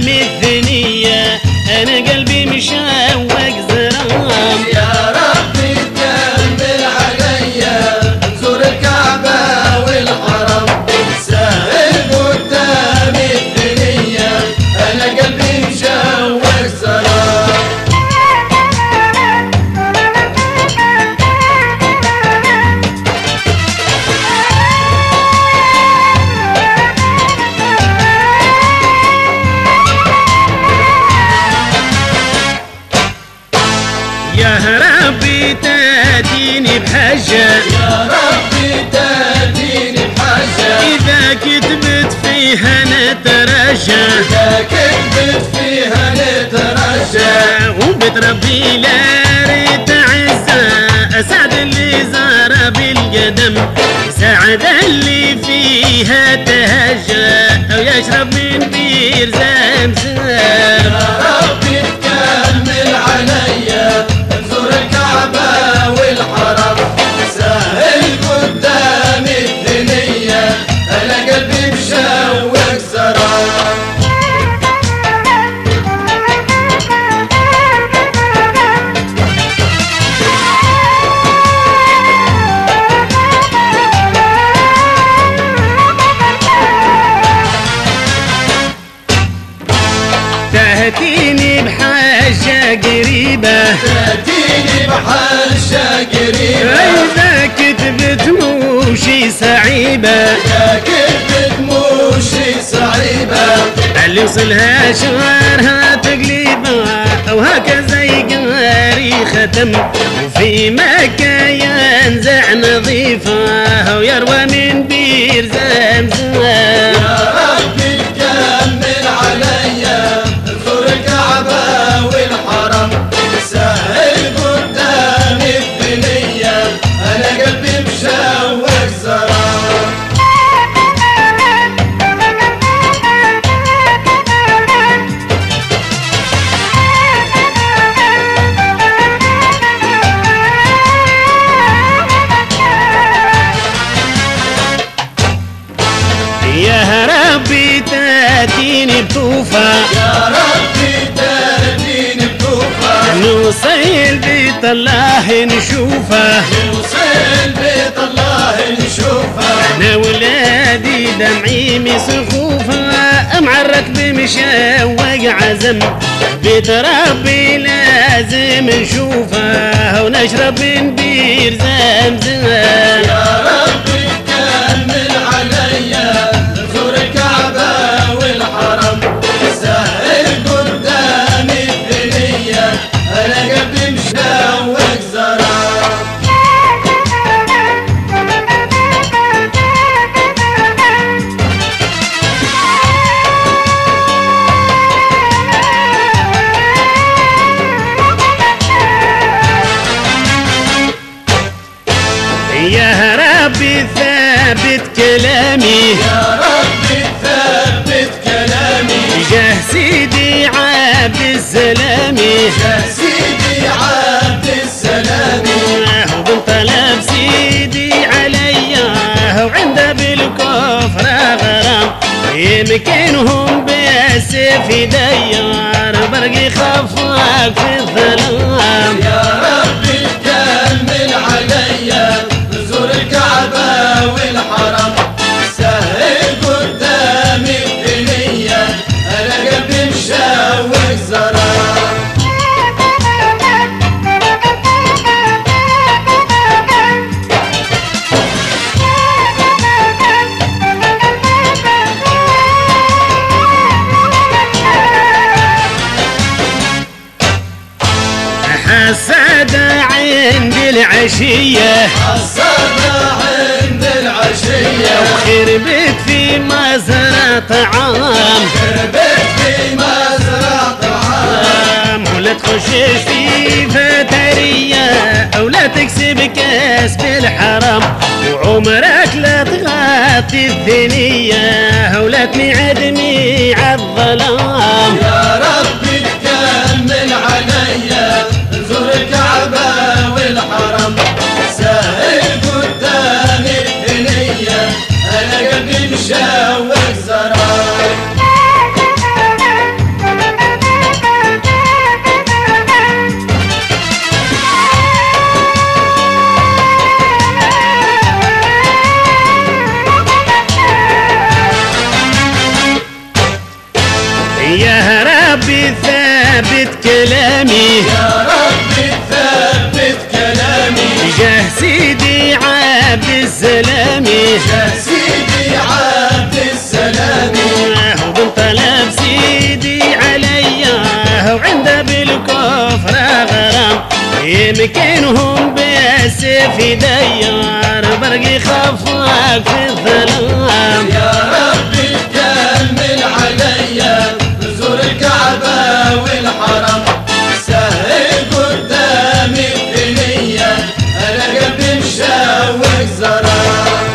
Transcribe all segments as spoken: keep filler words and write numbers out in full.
قدامي الثنية أنا قلبي مشوق زرام. يا ربي تكمل عليا نزور الكعبة والحرم، سهل قدامي الدنيا أنا قلبي مشوق زرام. يا ربي تاتيني بحاجة، يا ربي تاتيني بحاجة، إذا كتبت فيها نترجى، إذا كتبت فيها نترجى، وبيت ربي لا ريت عزة، أسعد اللي زار بالقدم، سعد اللي فيها تهجى، أو يشرب من بير زمزم. يا ربي تكمل عليا نزور الكعبة والحرم، سهل قدامي الدنيا أنا قلبي مشوق زرام. تهتيني بحاجة قريبة، تأتيني بحاجة قريبة، إذا كتبت موشي صعيبة، يا كتبت موشي صعيبة، اللي وصلها شوارها تقليبة، وهكذا يقاري ختم، وفي مكة ينزع نظيفة، ويروى من بير زمزم. يا ربي تكمل عليا نزور الكعبة والحرم، سهل قدامي الدنيا أنا قلبي مشوق زرام. يا ربي تاتيني بطوفة، يا ربي تأتيني بطوفة، نوصل بيت الله نشوفه، نوصل بيت الله نشوفه، انا ولادي دمعي مسخوفه، معرك بمشوق عزم، بيت ربي لازم نشوفه، ونشرب من بير زمزم. يا ربي تكمل عليا نزور الكعبة والحرم، سهل قدامي الدنيا أنا قلبي مشوق زرام. يا ربي ثابت كلامي، يا ربي ثبت كلامي، جاه سيدي عبد السلامي، يا سيدي عبد السلامي، وبن طلب سيدي عليا، وعنده بالكفر غرام، يمكنهم بالسيف ديار، برقي خفاك في الظلام. يا ربي تكمل عليا نزور الكعبة والحرم، سهل قدامي الدنيا أنا قلبي مشوق زرام. حسد عند العشية، الصدى عند العشية، وخربت في مزرعة طعام، خربت في مزرعة طعام، ولا تخشش في فترية، أو لا تكسب كاس بالحرام، وعمرك لا تغطي الثنية، ولا تميع دميع الظلام. يا ربي تكمل عليا نزور الكعبة والحرم، سهل قدامي الدنيا أنا قلبي مشوق زرام. ربي ثابت كلامي يا ربي ثبت كلامي جاه سيدي عبد السلامي يا سيدي عبد السلامي وبن طلب سيدي عليا وعنده بالكفر غرام يمكنهم بالسيف ديار برقي خفاك في الظلام يا ربي تكمل عليا زور الكعبة والحرم سهل قدامي الدنيا انا قلبي مشوق زرار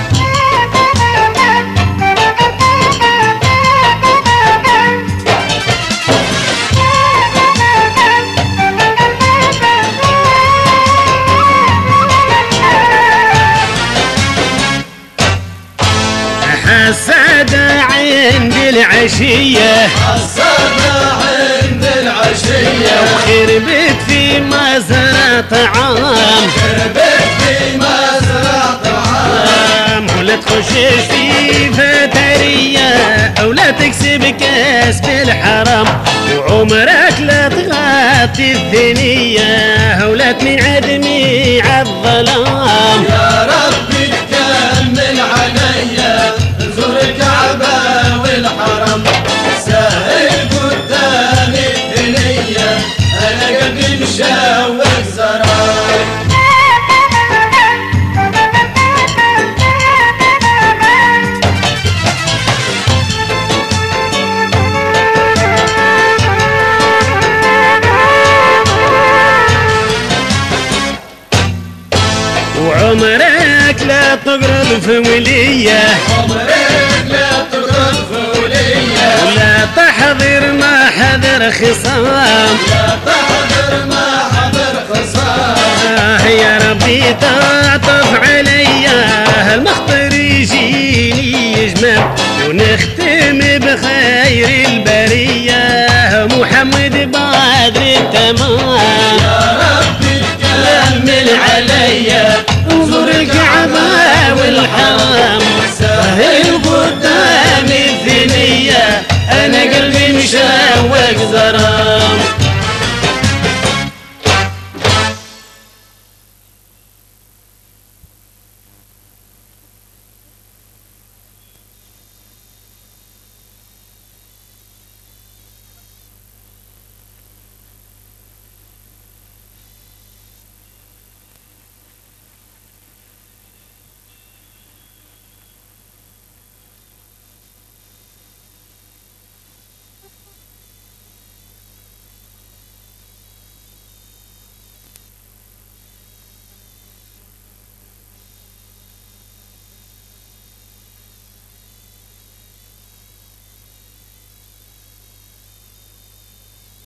حسادة عند العشية حسادة عند العشية وخربت في مزرعة طعام خربت في مزرعة طعام ولا تخشش في فترية أو لا تكسب كاس بالحرام وعمرك لا تغطي الثنية ولا تنعدمي عالظلام يا ربي تكمل عليا زور الكعبة والحرم سهل قدامي الدنيا انا قلبي مشوق زراي وعمرك لا تقرب في ولية عمرك لا تقرب فولية ولا تحضر ما حذر خصام لا تحضر ما حضر خصام آه يا ربي تعطف عليا المخطر يجيني يجمع ونختم بخير البرية محمد بدر التمام يا ربي تكمل عليا انظر الكعبة والحرام سهل قدامي الثنية انا قلبي مشوق زرام